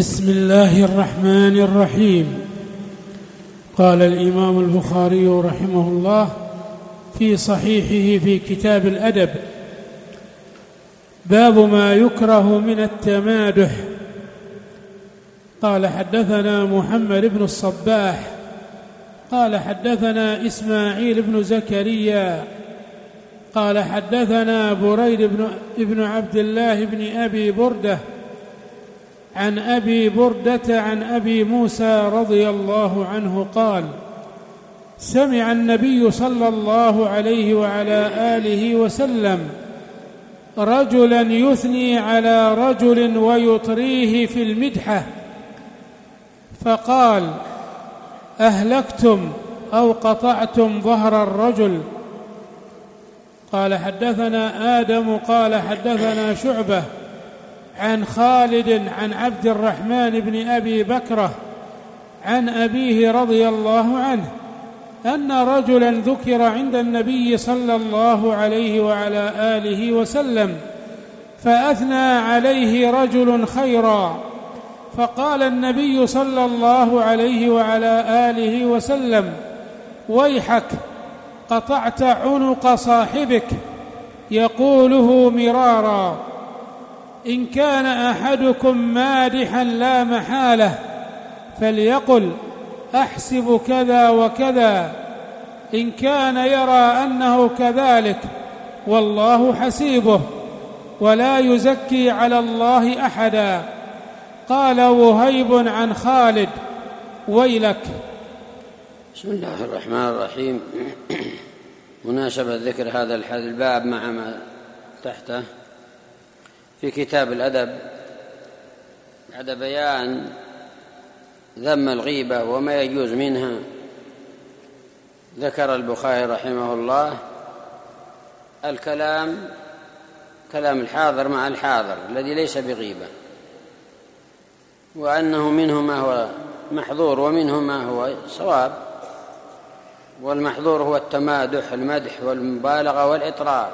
بسم الله الرحمن الرحيم. قال الإمام البخاري رحمه الله في صحيحه في كتاب الأدب: باب ما يكره من التمادح. قال حدثنا محمد بن الصباح قال حدثنا إسماعيل بن زكريا قال حدثنا بريد بن عبد الله بن أبي بردة عن أبي بردة عن أبي موسى رضي الله عنه قال: سمع النبي صلى الله عليه وعلى آله وسلم رجلا يثني على رجل ويطريه في المدحة، فقال: أهلكتم أو قطعتم ظهر الرجل. قال حدثنا آدم قال حدثنا شعبة عن خالد عن عبد الرحمن بن أبي بكرة عن أبيه رضي الله عنه أن رجلا ذكر عند النبي صلى الله عليه وعلى آله وسلم فأثنى عليه رجل خيرا، فقال النبي صلى الله عليه وعلى آله وسلم: ويحك، قطعت عنق صاحبك. يقوله مرارا: إن كان أحدكم مادحا لا محالة فليقل: أحسب كذا وكذا، إن كان يرى أنه كذلك والله حسيبه، ولا يزكي على الله أحدا. قال وهيب عن خالد: ويلك. بسم الله الرحمن الرحيم. مناسبة ذكر هذا الباب مع ما تحته في كتاب الأدب بعد بيان ذم الغيبة وما يجوز منها، ذكر البخاري رحمه الله كلام الحاضر مع الحاضر الذي ليس بغيبة، وأنه منه ما هو محظور ومنه ما هو صواب. والمحظور هو التمادح، المدح والمبالغة والإطراء،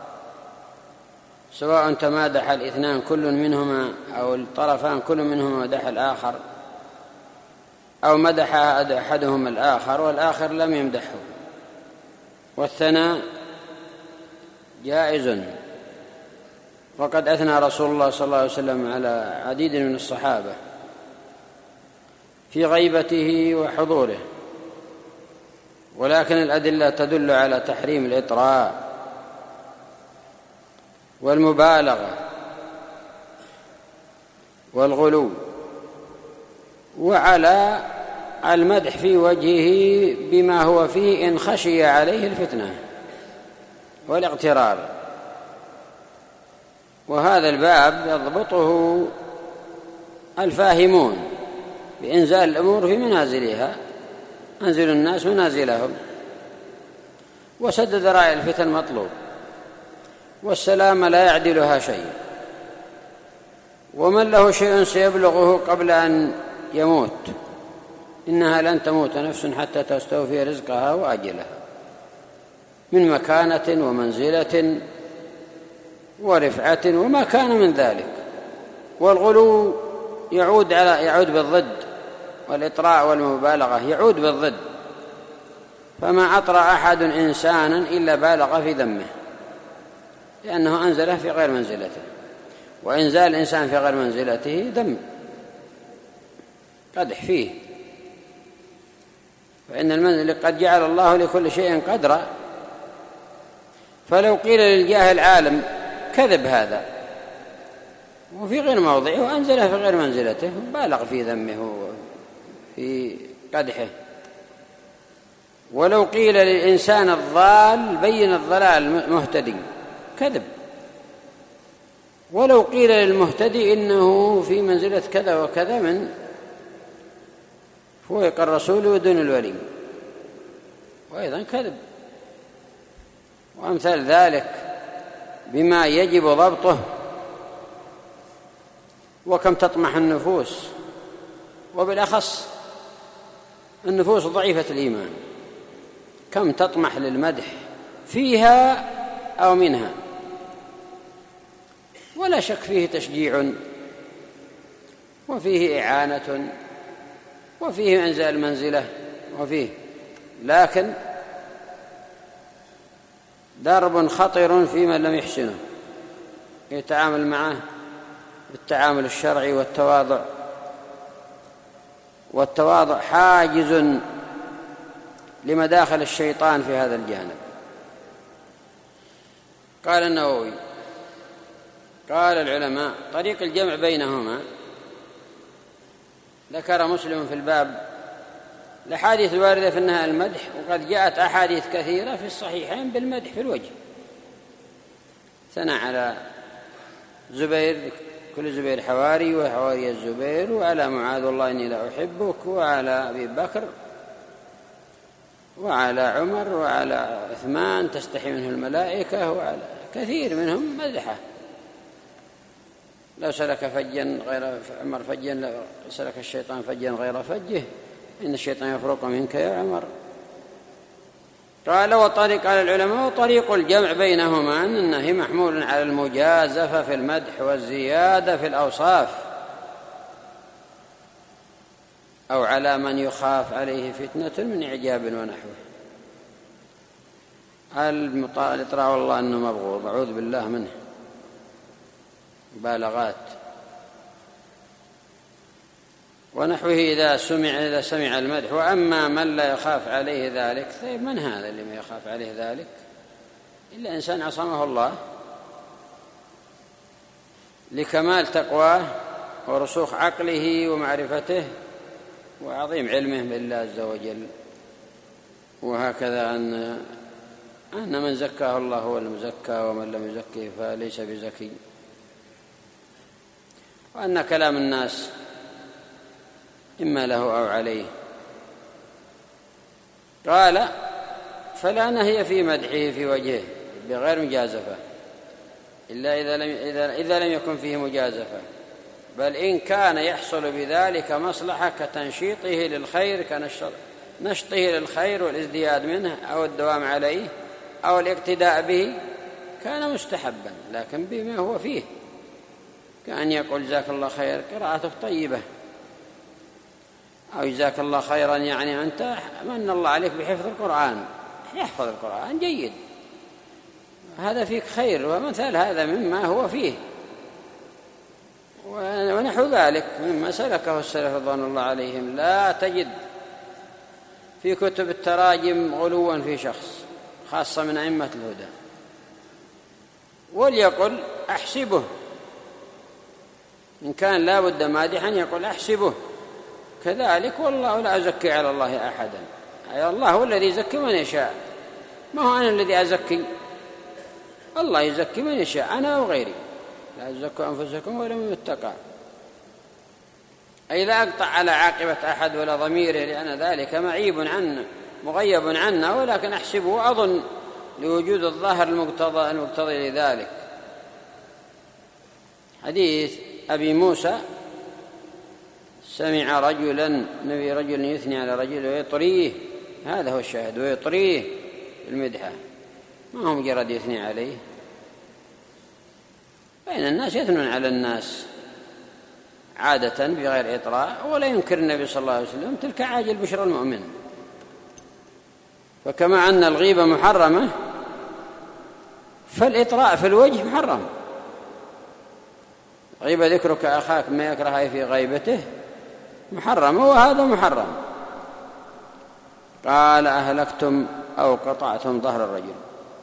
سواء تمادح الاثنان كل منهما أو الطرفان كل منهما مدح الآخر، أو مدح أحدهما الآخر والآخر لم يمدحه. والثناء جائز، وقد أثنى رسول الله صلى الله عليه وسلم على عديد من الصحابة في غيبته وحضوره، ولكن الأدلة تدل على تحريم الإطراء والمبالغة والغلو، وعلى المدح في وجهه بما هو فيه إن خشي عليه الفتنة والاغترار. وهذا الباب يضبطه الفاهمون بإنزال الأمور في منازلها، أنزل الناس منازلهم، وسد ذرائع الفتن مطلوب، والسلام لا يعدلها شيء، ومن له شيء سيبلغه قبل أن يموت. إنها لن تموت نفس حتى تستوفي رزقها وأجلها من مكانة ومنزلة ورفعة وما كان من ذلك. والغلو يعود بالضد، والإطراء والمبالغة يعود بالضد. فما أطرأ أحد إنسانا إلا بالغ في ذمه، لأنه أنزله في غير منزلته، وإنزال الإنسان في غير منزلته ذم قدح فيه. فإن المنزل قد جعل الله لكل شيء قدرا، فلو قيل للجاهل عالم كذب هذا وفي غير موضعه وأنزله في غير منزلته بالغ في ذمه وفي قدحه. ولو قيل للإنسان الضال بين الضلال مهتدي كذب. ولو قيل للمهتدي إنه في منزلة كذا وكذا من فوق الرسول ودون الولي، وأيضا كذب. وأمثال ذلك بما يجب ضبطه. وكم تطمح النفوس، وبالأخص النفوس ضعيفة الإيمان، كم تطمح للمدح فيها أو منها، ولا شك فيه تشجيع وفيه إعانة وفيه إنزال المنزلة وفيه، لكن درب خطر في من لم يحسنه يتعامل معه بالتعامل الشرعي والتواضع حاجز لمداخل الشيطان في هذا الجانب. قال النووي: قال العلماء طريق الجمع بينهما. ذكر مسلم في الباب الأحاديث الواردة في النهي عن المدح، وقد جاءت أحاديث كثيرة في الصحيحين بالمدح في الوجه. ثنى على زبير، كل زبير حواري وحواري الزبير، وعلى معاذ والله إني لا أحبك، وعلى أبي بكر وعلى عمر وعلى عثمان تستحي منه الملائكة، وعلى كثير منهم مدحه. لو سلك فجا غير عمر فجا، لو سلك الشيطان فجا غير فجه إن الشيطان يفرق منك يا عمر. قال: وطريق على العلماء وطريق الجمع بينهما أن النهي محمول على المجازفة في المدح والزيادة في الأوصاف، أو على من يخاف عليه فتنة من إعجاب ونحوه. الإطراء والله أنه مبغوض، أعوذ بالله منه، مبالغات ونحوه إذا سمع المدح. وأما من لا يخاف عليه ذلك، طيب من هذا اللي ما يخاف عليه ذلك؟ إلا إنسان عصمه الله لكمال تقواه ورسوخ عقله ومعرفته وعظيم علمه بالله عز وجل. وهكذا أن من زكاه الله هو المزكى، ومن لم يزكه فليس بزكي. وأن كلام الناس إما له أو عليه. قال: فلا نهي في مدحه في وجهه بغير مجازفة إلا إذا لم يكن فيه مجازفة، بل إن كان يحصل بذلك مصلحة كتنشيطه للخير، كنشطه للخير والازدياد منه أو الدوام عليه أو الاقتداء به، كان مستحبا، لكن بما هو فيه، كأن يقول: جزاك الله خير، قراءتك طيبة، أو جزاك الله خيرا يعني أنت من الله عليك بحفظ القرآن، يحفظ القرآن جيد، هذا فيك خير، ومثال هذا مما هو فيه. ونحو ذلك مما سلكه السلف رضوان الله عليهم. لا تجد في كتب التراجم غلوا في شخص، خاصة من أئمة الهدى. وليقل: أحسبه، إن كان لا بد مادحا يقول: أحسبه كذلك، والله لا أزكي على الله أحدا. أي الله هو الذي يزكي من يشاء، ما هو أنا الذي أزكي، الله يزكي من يشاء، أنا وغيري. لا تزكوا أنفسكم ولم يتقى. أي لا أقطع على عاقبة أحد ولا ضميره، لأن ذلك معيب عنا مغيب عنا، ولكن أحسبه وأظن لوجود الظاهر المقتضي لذلك. حديث أبي موسى: سمع رجل يثني على رجل ويطريه، هذا هو الشاهد، ويطريه المدحة، ما هو مجرد يثني عليه. بين الناس يثنون على الناس عادة بغير إطراء، ولا ينكر النبي صلى الله عليه وسلم تلك عاجل بشرى المؤمن. فكما أن الغيبة محرمة، فالإطراء في الوجه محرم. غيبة ذكرك أخاك ما يكره في غيبته محرم، وهذا محرم. قال: أهلكتم أو قطعتم ظهر الرجل،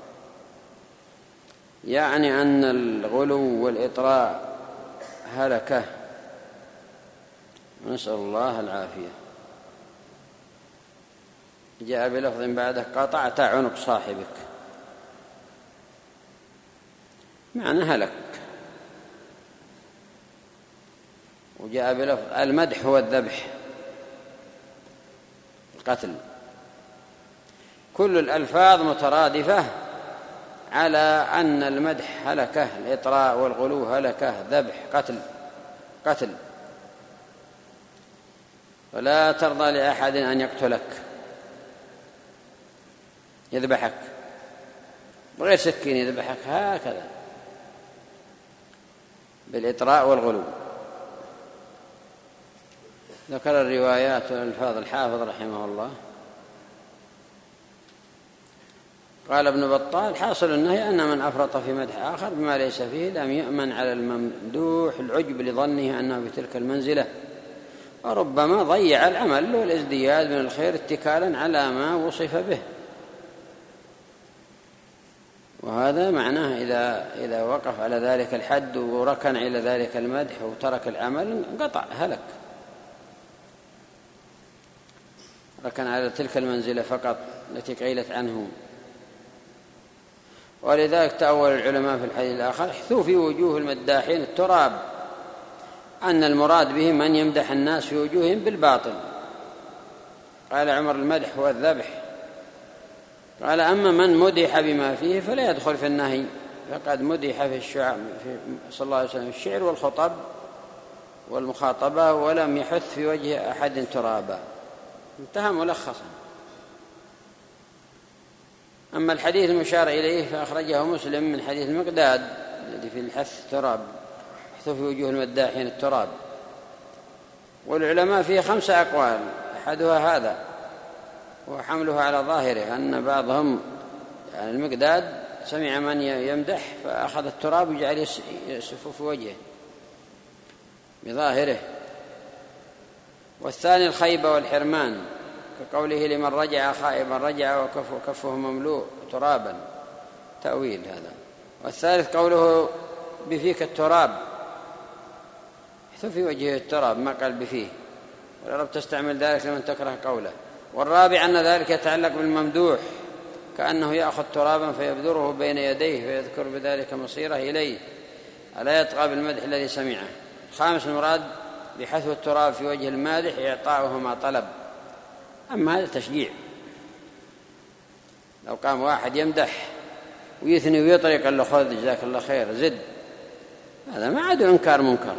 يعني أن الغلو والإطراء هلكة، نسأل الله العافية. جاء بلفظ بعده: قطعت عنق صاحبك، معنى هلك. وجاء بلفظ المدح هو الذبح، القتل. كل الألفاظ مترادفة على أن المدح هلكة، الإطراء والغلو هلكة، ذبح، قتل. ولا ترضى لأحد أن يقتلك، يذبحك بغير سكين، يذبحك هكذا بالإطراء والغلو. ذكر الروايات والألفاظ الحافظ رحمه الله. قال ابن بطال: حاصل النهي أن من أفرط في مدح آخر بما ليس فيه لم يؤمن على الممدوح العجب لظنه أنه بتلك المنزلة، وربما ضيع العمل والازدياد من الخير اتكالا على ما وصف به. وهذا معناه إذا وقف على ذلك الحد وركن إلى ذلك المدح وترك العمل انقطع، هلك، ركن على تلك المنزلة فقط التي قيلت عنه. ولذلك تأول العلماء في الحديث الآخر: احثوا في وجوه المداحين التراب، أن المراد به من يمدح الناس في وجوههم بالباطل. قال عمر: المدح هو الذبح. قال: أما من مدح بما فيه فلا يدخل في النهي، فقد مدح في صلى الله عليه وسلم الشعر والخطب والمخاطبة ولم يحث في وجه أحد ترابا. انتهى ملخصا. أما الحديث المشار إليه فأخرجه مسلم من حديث المقداد الذي في الحث التراب: احثوا في وجوه المداحين التراب. والعلماء فيه 5 أقوال، أحدها هذا وحملها على ظاهره، أن بعضهم يعني المقداد سمع من يمدح فأخذ التراب وجعل يسف في وجهه بظاهره. والثاني الخيبة والحرمان، كقوله: لمن رجع خائبا رجع وكفه مملوء ترابا، تأويل هذا. والثالث قوله: بفيك التراب، احث في وجهه التراب، ما قال بفيه، والعرب تستعمل ذلك لمن تكره قوله. والرابع أن ذلك يتعلق بالممدوح، كأنه يأخذ ترابا فيبذره بين يديه فيذكر بذلك مصيره إليه، ألا يطغى بالمدح الذي سمعه. الخامس المراد بحثو التراب في وجه المادح إعطاؤه ما طلب. أما هذا تشجيع، لو قام واحد يمدح ويثني ويطرق قال له: خذ جزاك الله خير زد، هذا ما عاد إنكار منكر.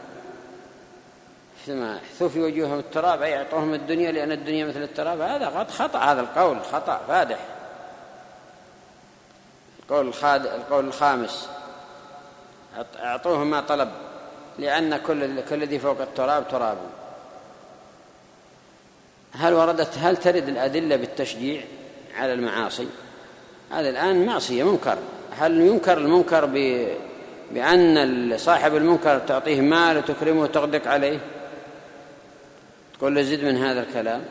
احثوا في وجوههم التراب أي أعطوهم الدنيا لأن الدنيا مثل التراب، هذا قد خطأ، هذا القول خطأ فادح. القول الخامس: أعطوهم ما طلب، لأن كل ذي فوق التراب تراب. هل ترد الأدلة بالتشجيع على المعاصي؟ هذا الآن معصية منكر. هل ينكر المنكر بأن صاحب المنكر تعطيه مال وتكرمه وتغدق عليه؟ تقول له زد من هذا الكلام؟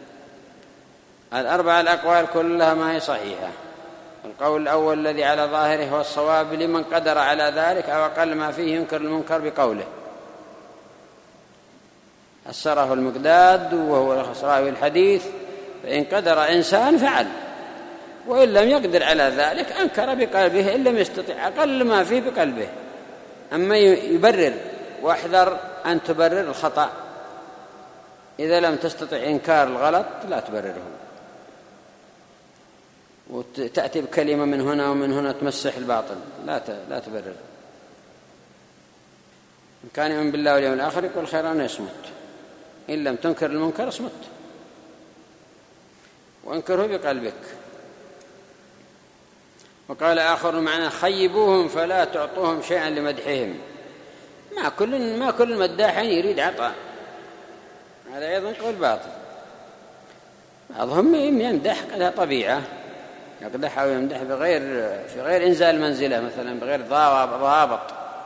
4 الأقوال كلها ما هي صحيحة. القول الأول الذي على ظاهره هو الصواب لمن قدر على ذلك أو أقل ما فيه ينكر المنكر بقوله. السره المقداد وهو راوي الحديث، فإن قدر إنسان فعل، وإن لم يقدر على ذلك أنكر بقلبه إن لم يستطع أقل ما فيه بقلبه. أما يبرر، واحذر أن تبرر الخطأ، إذا لم تستطع إنكار الغلط لا تبرره، وتأتي بكلمة من هنا ومن هنا تمسح الباطل، لا تبرر. إن كان يؤمن بالله واليوم الآخر يقول خيرا يصمت، إن لم تنكر المنكر اصمت وانكره بقلبك. وقال آخر معنى: خيبوهم فلا تعطوهم شيئا لمدحهم. ما كل المداحين يريد عطاء، هذا أيضا قول باطل. بعضهم يمدح لها طبيعة، يقدح أو يمدح في غير إنزال منزلة، مثلا بغير ضوابط.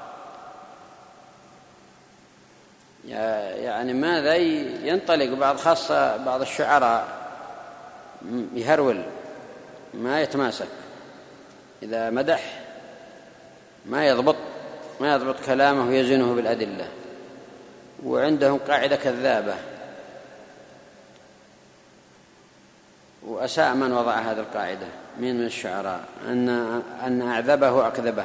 يعني ماذا ينطلق خاصة بعض الشعراء يهرول، ما يتماسك، إذا مدح ما يضبط كلامه ويزنه بالأدلة، وعندهم قاعدة كذابة، وأساء من وضع هذه القاعدة من الشعراء أن أعذبه أكذبه.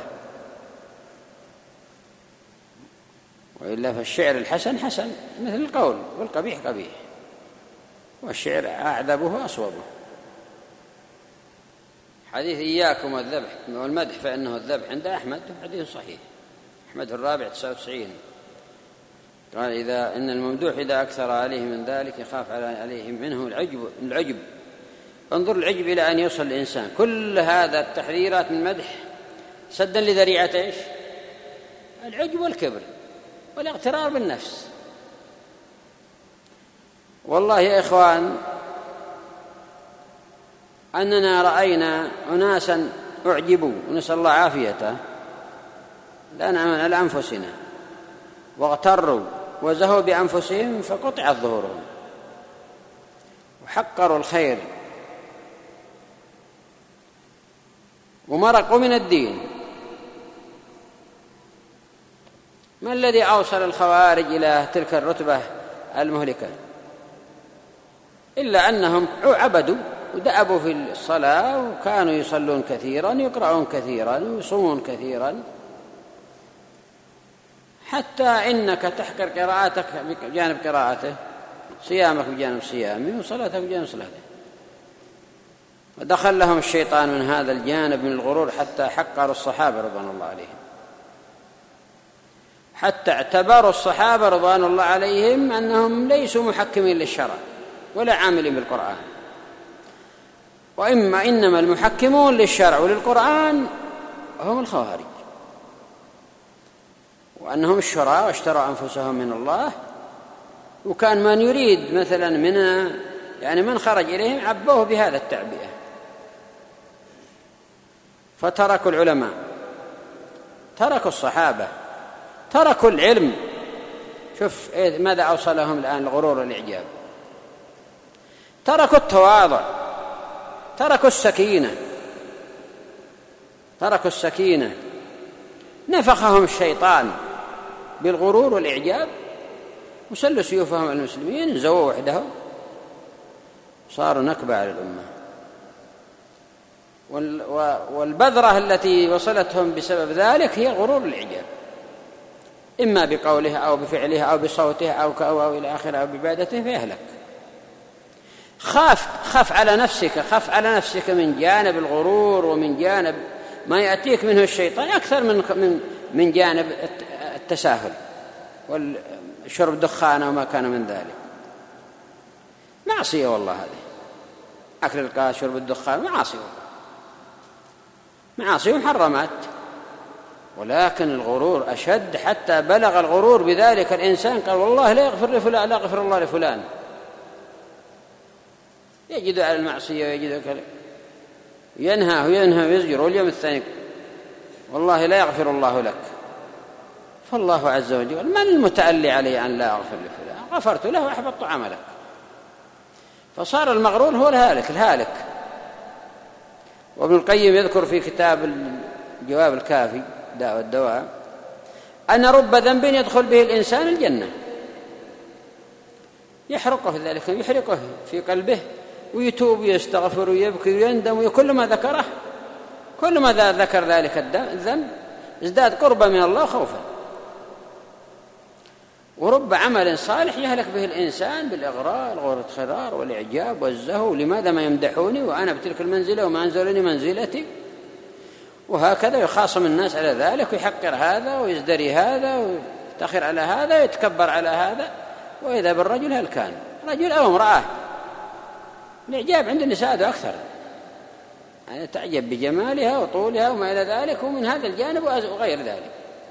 وإلا فالشعر الحسن حسن مثل القول، والقبيح قبيح، والشعر أعذبه أصوبه. حديث إياكم والذبح والمدح فإنه الذبح عند أحمد حديث صحيح، أحمد الرابع 99. قال: إن الممدوح إذا أكثر عليه من ذلك يخاف عليه منه العجب. انظر العجب إلى أن يوصل الإنسان. كل هذا التحذيرات من مدح سدا لذريعة إيش؟ العجب والكبر والاغترار بالنفس. والله يا إخوان أننا رأينا أناسا أعجبوا ونسأل الله عافيته لا نأمن على أنفسنا واغتروا وزهوا بأنفسهم فقطعت ظهورهم وحقروا الخير ومرقوا من الدين. ما الذي أوصل الخوارج إلى تلك الرتبة المهلكة إلا أنهم عبدوا ودأبوا في الصلاة وكانوا يصلون كثيرا يقرؤون كثيرا ويصومون كثيرا، حتى إنك تحقر قراءتك بجانب قراءته، صيامك بجانب صيامه، وصلاتك بجانب صلاته. ودخل لهم الشيطان من هذا الجانب من الغرور حتى حقروا الصحابة رضوان الله عليهم، حتى اعتبروا الصحابة رضوان الله عليهم أنهم ليسوا محكمين للشرع ولا عاملين بالقرآن، إنما المحكمون للشرع وللقرآن هم الخوارج، وأنهم الشراء واشتروا أنفسهم من الله. وكان من يريد مثلا من خرج إليهم عبوه بهذا التعبئة، فتركوا العلماء، تركوا الصحابة، تركوا العلم. شوف ماذا أوصلهم الآن الغرور والإعجاب. تركوا التواضع، تركوا السكينة، نفخهم الشيطان بالغرور والإعجاب وسلوا سيوفهم المسلمين، زووا وحدهم، صاروا نكبة على الأمة. والبذرة التي وصلتهم بسبب ذلك هي غرور الإعجاب، إما بقوله أو بفعله أو بصوته أو إلى آخره أو ببادته، فيهلك. خاف على نفسك من جانب الغرور ومن جانب ما يأتيك منه الشيطان أكثر من جانب التساهل والشرب دخان وما كان من ذلك. معصية والله هذه، أكل القاس، شرب الدخان، معاصي ومحرمات. ولكن الغرور أشد، حتى بلغ الغرور بذلك الإنسان قال والله لا يغفر لفلان، لا يغفر الله لفلان، يجد على المعصية ويجد كذا، ينهى ويزجر، واليوم الثاني والله لا يغفر الله لك. فالله عز وجل من المتألي عليه أن لا أغفر لفلان؟ غفرت له وأحبطت عملك. فصار المغرور هو الهالك. وابن القيم يذكر في كتاب الجواب الكافي داء والدواء أن رب ذنب يدخل به الإنسان الجنة، يحرقه ذلك، يحرقه في قلبه، ويتوب ويستغفر ويبكي ويندم، وكل ما ذكر ذلك الذنب ازداد قربا من الله خوفا. ورب عمل صالح يهلك به الإنسان بالإغراء، الغرار والإعجاب والزهو، لماذا ما يمدحوني وأنا بتلك المنزلة وما أنزلني منزلتي، وهكذا يخاصم الناس على ذلك، ويحقر هذا ويزدري هذا ويفتخر على هذا ويتكبر على هذا. وإذا بالرجل هلكان، رجل أو امرأة، الإعجاب عند النساء أكثر، يعني تعجب بجمالها وطولها وما إلى ذلك، ومن هذا الجانب وغير ذلك.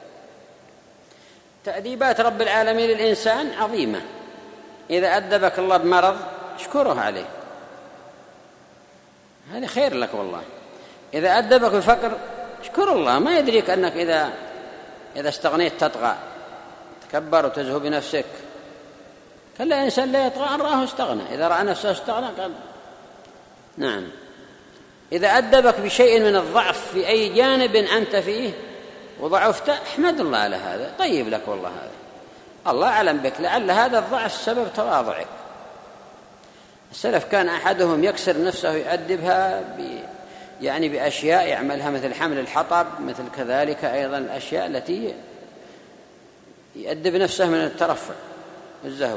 تأديبات رب العالمين للإنسان عظيمة. إذا أدبك الله بمرض اشكره عليه، هذا خير لك والله. إذا أدبك بفقر اشكر الله، ما يدريك أنك إذا استغنيت تطغى، تكبر وتزهو بنفسك. كلا إنسان لا يطغى أن رآه استغنى، إذا رأى نفسه استغنى قال نعم. إذا أدبك بشيء من الضعف في أي جانب أنت فيه وضعفت، احمد الله على هذا، طيب لك والله هذا، الله أعلم بك، لعل هذا الضعف سبب تواضعك. السلف كان أحدهم يكسر نفسه يؤدبها بأشياء يعملها، مثل حمل الحطب، مثل كذلك أيضا الأشياء التي يؤدب نفسه من الترفع والزهو.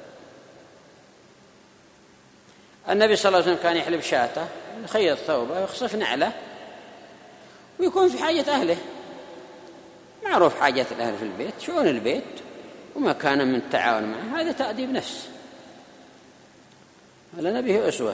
النبي صلى الله عليه وسلم كان يحلب شاته، يخيط ثوبه ويخصف نعله، ويكون في حاجة أهله، معروف حاجة الأهل في البيت، شؤون البيت، وما كان من التعاون معه، هذا تأديب نفس. لنا به أسوة.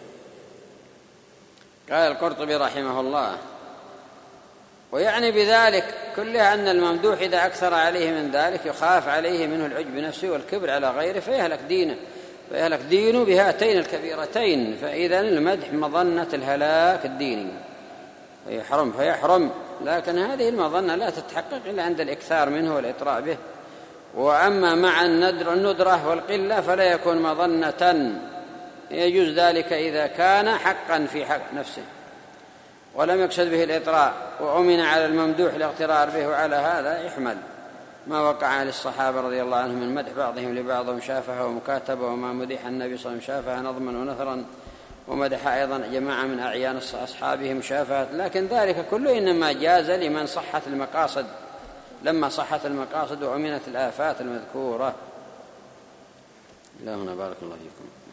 قال القرطبي رحمه الله: ويعني بذلك كلها أن الممدوح إذا أكثر عليه من ذلك يخاف عليه منه العجب بنفسه والكبر على غيره، فيهلك دينه فيهلك دينه بهاتين الكبيرتين. فإذا المدح مظنة الهلاك الديني فيحرم، لكن هذه المظنة لا تتحقق إلا عند الإكثار منه والإطراء به. وأما مع الندرة والقلة فلا يكون مظنة، يجوز ذلك إذا كان حقا في حق نفسه ولم يقصد به الإطراء، وأمن على الممدوح الاغترار به، وعلى هذا يحمل ما وقع للصحابة رضي الله عنهم من مدح بعضهم لبعض مشافهة ومكاتبة، وما مدح النبي صلى الله عليه وسلم شافهة نظما ونثرا، ومدح أيضا جماعة من أعيان أصحابه مشافهة، لكن ذلك كله إنما جاز لمن صحت المقاصد، لما صحت المقاصد وأمنت الآفات المذكورة. لا هنا بارك الله فيكم.